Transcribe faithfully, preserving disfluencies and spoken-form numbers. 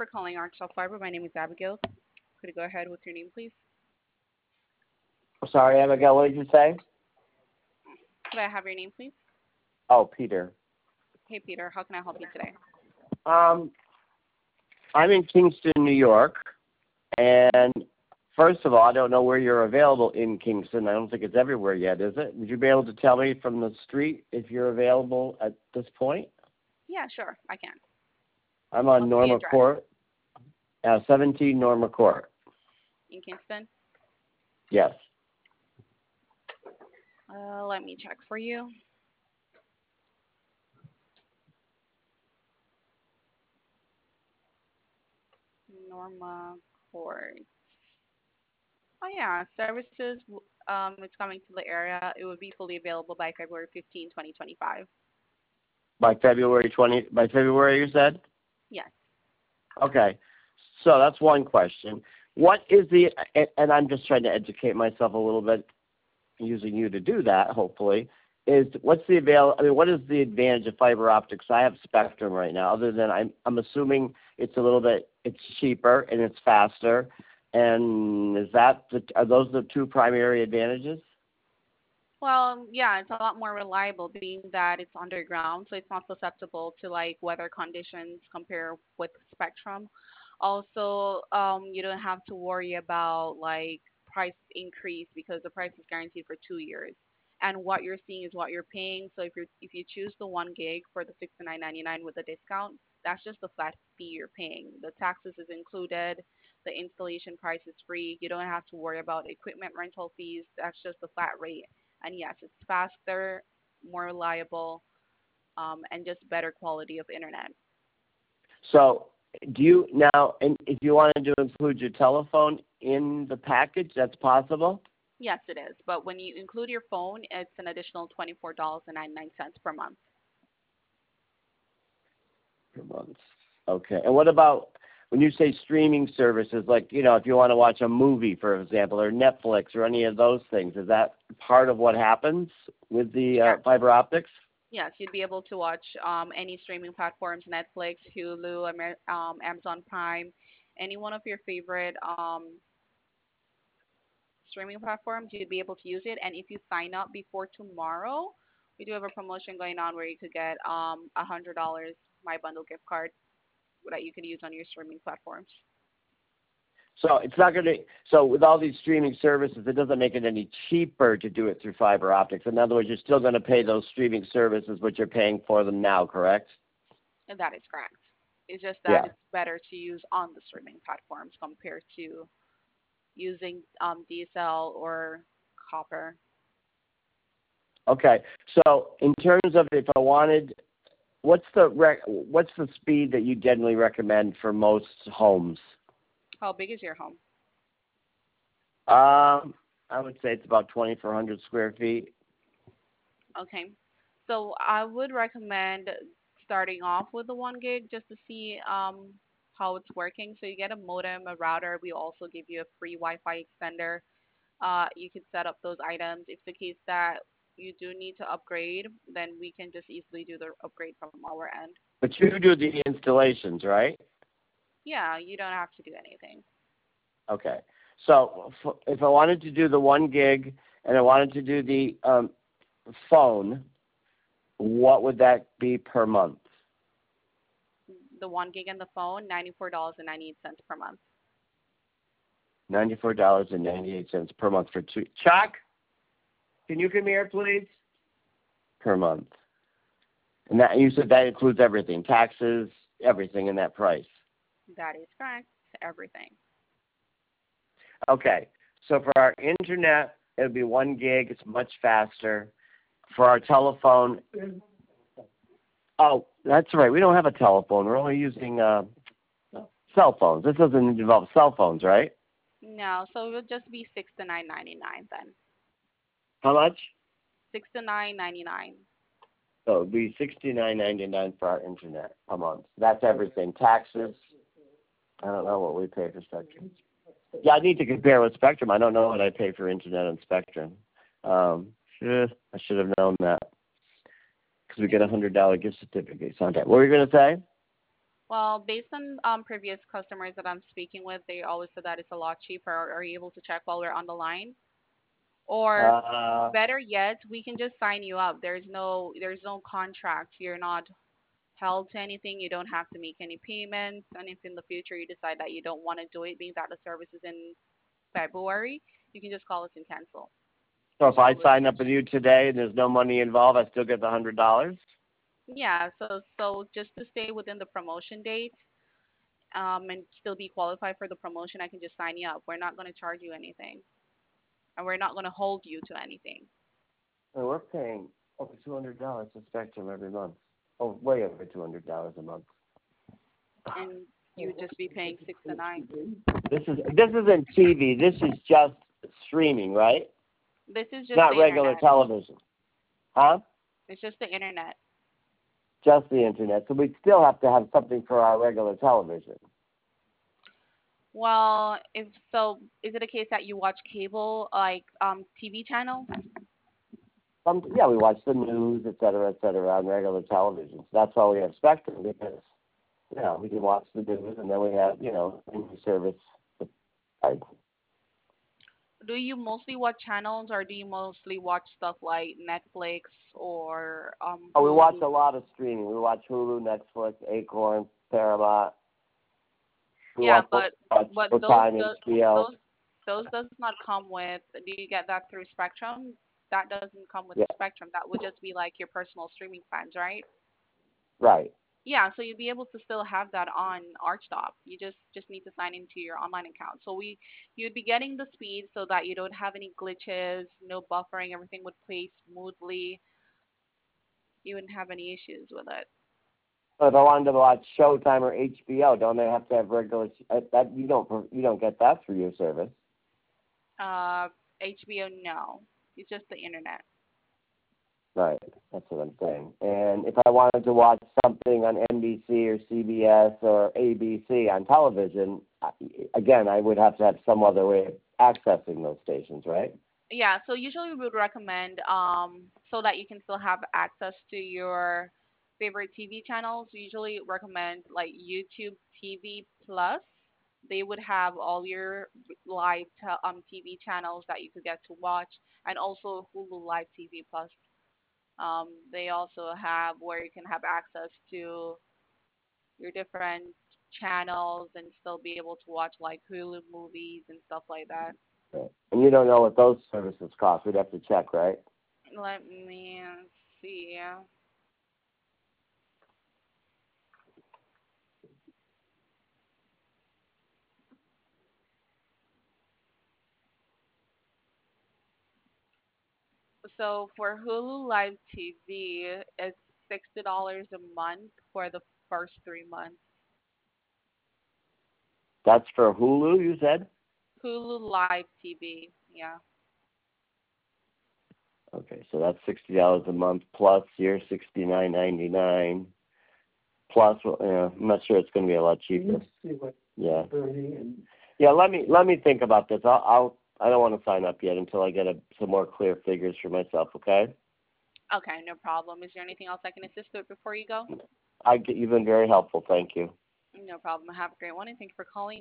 for calling Arkansas Fiber. My name is Abigail. Could you go ahead with your name, please? Sorry, Abigail, what did you say? Could I have your name, please? Oh, Peter. Hey, Peter. How can I help you today? Um, I'm in Kingston, New York, and first of all, I don't know where you're available in Kingston. I don't think it's everywhere yet, is it? Would you be able to tell me from the street if you're available at this point? Yeah, sure. I can. I'm on What's the Norma address? Court, uh, seventeen Norma Court. In Kingston? Yes. Uh, let me check for you. Norma Court. Oh, yeah. Services, w- um, it's coming to the area. It would be fully available by February fifteenth, twenty twenty-five. By February twentieth, by February, you said? Yes. Okay. So that's one question. What is the, and and I'm just trying to educate myself a little bit, using you to do that, hopefully, is what's the avail, I mean, what is the advantage of fiber optics? I have Spectrum right now, other than I'm, I'm assuming it's a little bit, it's cheaper and it's faster. And is that, the, are those the two primary advantages? Well, yeah, it's a lot more reliable being that it's underground, so it's not susceptible to like weather conditions compared with Spectrum. Also, um, you don't have to worry about like price increase because the price is guaranteed for two years. And what you're seeing is what you're paying. So if you if you choose the one gig for the sixty-nine ninety-nine with a discount, that's just the flat fee you're paying. The taxes is included. The installation price is free. You don't have to worry about equipment rental fees. That's just the flat rate. And yes, it's faster, more reliable, um, and just better quality of internet. So do you now, and if you wanted to include your telephone in the package, that's possible? Yes, it is. But when you include your phone, it's an additional twenty-four dollars and ninety-nine cents per month. Per month. Okay. And what about when you say streaming services, like, you know, if you want to watch a movie, for example, or Netflix or any of those things, is that part of what happens with the uh, Yes. fiber optics? Yes, you'd be able to watch um, any streaming platforms, Netflix, Hulu, Amer- um, Amazon Prime, any one of your favorite um, streaming platforms, you'd be able to use it. And if you sign up before tomorrow, we do have a promotion going on where you could get um, a hundred dollars My Bundle gift card that you can use on your streaming platforms. So it's not going to, so with all these streaming services, it doesn't make it any cheaper to do it through fiber optics. In other words, you're still going to pay those streaming services, but you're paying for them now, correct? And that is correct. It's just that Yeah. it's better to use on the streaming platforms compared to using um, D S L or copper. Okay. So in terms of if I wanted, what's the rec, what's the speed that you generally recommend for most homes? How big is your home? Um, I would say it's about twenty-four hundred square feet. Okay. So I would recommend starting off with the one gig just to see um, how it's working. So you get a modem, a router. We also give you a free Wi-Fi extender. Uh, you can set up those items. If the case that you do need to upgrade, then we can just easily do the upgrade from our end. But you do the installations, right? Yeah, you don't have to do anything. Okay. So f- if I wanted to do the one gig and I wanted to do the um, phone, what would that be per month? The one gig and the phone, ninety-four dollars and ninety-eight cents per month. ninety-four dollars and ninety-eight cents per month for two. Chuck, can you come here, please? Per month. And that you said that includes everything, taxes, everything in that price. That is correct. Everything. Okay. So for our internet, it would be one gig. It's much faster. For our telephone, oh, that's right. We don't have a telephone. We're only using uh, cell phones. This doesn't involve cell phones, right? No, so it would just be sixty-nine ninety-nine then. How much? sixty-nine ninety-nine. So it would be sixty-nine ninety-nine for our internet a month. That's everything. Taxes. I don't know what we pay for Spectrum. Yeah, I need to compare with Spectrum. I don't know what I pay for internet and Spectrum. Um, eh, I should have known that because we get a hundred dollar gift certificate sometime. What were you going to say? Well, based on um, previous customers that I'm speaking with, they always said that it's a lot cheaper. Are you able to check while we're on the line? Or Uh, better yet, we can just sign you up. There's no there's no contract. You're not held to anything. You don't have to make any payments. And if in the future you decide that you don't want to do it, being that the service is in February, you can just call us and cancel. so There's if no I sign up with restriction. you today and there's no money involved, I still get the hundred dollars. Yeah, so so just to stay within the promotion date, um, and still be qualified for the promotion, I can just sign you up. We're not going to charge you anything, and we're not going to hold you to anything. And we're paying over two hundred dollars to Spectrum every month. Oh, way over two hundred dollars a month. And you would just be paying six to nine. This is this isn't T V. This is just streaming, right? This is just Not the regular internet. television, huh? It's just the internet. Just the internet. So we'd still have to have something for our regular television. Well, if so, is it a case that you watch cable, like um T V channels? Some, yeah, we watch the news, et cetera, et cetera, on regular television. So that's why we have Spectrum, because, you know, we can watch the news, and then we have, you know, streaming service. Right? Do you mostly watch channels, or do you mostly watch stuff like Netflix or um Oh, we watch Hulu? a lot of streaming. We watch Hulu, Netflix, Acorn, Paramount. We Yeah, watch but but those Showtime, do, H B O. those those does not come with. Do you get that through Spectrum? That doesn't come with Yeah, Spectrum. That would just be like your personal streaming plans, right? right. Yeah, so you'd be able to still have that on ArchStop. You just just need to sign into your online account. So we you'd be getting the speed so that you don't have any glitches, no buffering, everything would play smoothly. You wouldn't have any issues with it. So if I wanted to watch Showtime or H B O, don't they have to have regular? uh, That you don't you don't get that through your service. Uh, H B O, no. It's just the internet. Right, that's what I'm saying. And if I wanted to watch something on N B C or C B S or A B C on television, I- again, I would have to have some other way of accessing those stations, right? Yeah, so usually we would recommend um so that you can still have access to your favorite T V channels. We usually recommend like YouTube T V Plus. They would have all your live te- um T V channels that you could get to watch, and also Hulu Live T V Plus. Um, they also have where you can have access to your different channels and still be able to watch like Hulu movies and stuff like that. Right. And you don't know what those services cost. We'd have to check, right? Let me see. So for Hulu Live T V, it's sixty dollars a month for the first three months. That's for Hulu, you said? Hulu Live T V, yeah. Okay, so that's sixty dollars a month plus your sixty nine ninety nine plus. Well, yeah, I'm not sure it's going to be a lot cheaper. Yeah. Yeah. Let me let me think about this. I'll, I'll I don't want to sign up yet until I get a, some more clear figures for myself. Okay. Okay, no problem. Is there anything else I can assist with before you go? I get you've been very helpful. Thank you. No problem. Have a great one, and thank you for calling